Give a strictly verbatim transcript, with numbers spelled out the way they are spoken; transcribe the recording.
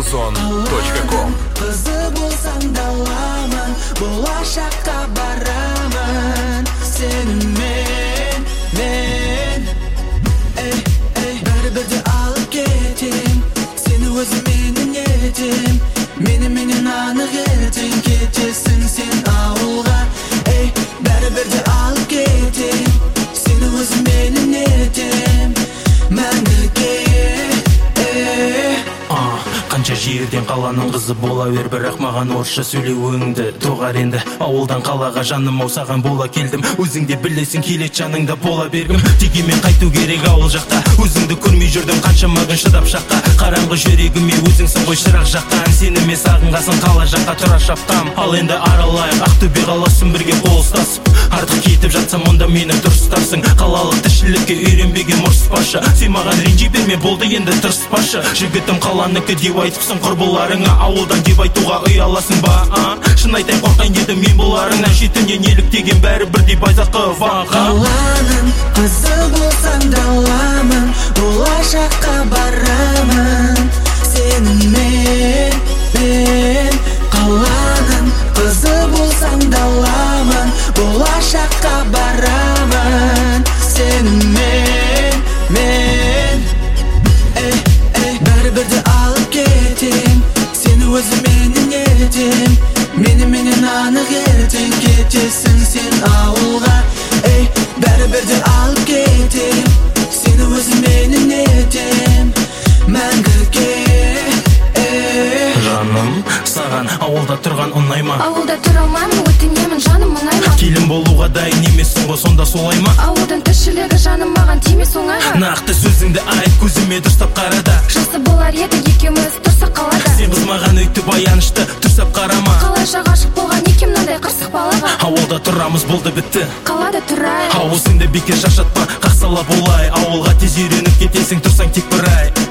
музон точка ком. Қызы болсаң даламын, болашаққа барамын сенімен, мен. Эй, эй, бәрібірде алып кетем, сені өзіменен етем. Мені менен анық ертең кетесің сен ауылға. Эй, бәрібірде алып кетем, сені өзіменен етем, мәңгіге. Қанша жерден қаланың қызы бола бер, бірақ маған орысша сөйлеуіңді доғар енді. Ауылдан қалаға жаным ау саған бола келдім, өзіңде білесің келет жаныңда бола бергім. Дегенмен қайту керек ауыл жаққа, өзіңді көрмей жүрдім қанша маған шыдап шаққа. Қараңғы жүрегіме өзіңсің ғой шырақ жаққан, сеніме сағынғасын қала жаққа тұра шапқам. Ал енді аралайық Ақтөбе қаласын бірге қол ұстасып, артық кетіп жатсам онда мені дұрыстарсың. Қалалық тіршілікке үйренбеген ұрыспашы, сен маған ренжи берме болды енді тырыспашы. Жігітім қаланыкі деп айтыпсың құрбыларыңа, ауылдан деп айтуға ұяласың ба? Шын айтайын қорқайын дедім мен бұларыңнан, шетінен еліктеген бәрі бірдей байзақы ваға. Қаланың қызы болсаң даламын, болашаққа барамын сенімен, мен. Қаланың қызы болсаң даламын, болашаққа барамын сенімен, мен. Эй, эй, бәрібірде алып кетем, сені өзіменен етем. Мені менен анық ертең кетесің сен ауылға. Эй, бәрібірде алып кетем, сені өзіменен етем, мәңгіге. Жаным, саған ауылда тұрған ұнайма? Ауылда тұра алмаймын, өтінемін жаным ұнайма. Келін болуға дайын емессің ғой, сонда солай ма? Ауылдың тіршілігі жаным маған тимес оңайға. Нақты сөзіңді айт, көзіме дұрыстап қарада. Жақсы болар еді екеуміз тұрсақ қалада. Сен қыз маған өйтіп аянышты тұрсап қарама. Қалайша ғашық болған екем мынандай қырсық балаға. Ауылда тұрамыз болды бітті, қалада тұрайық. аузыңды бекер шашатпа, қақсалап олай. Ауылға тез үйреніп кетесің тұрсаң тек бір ай.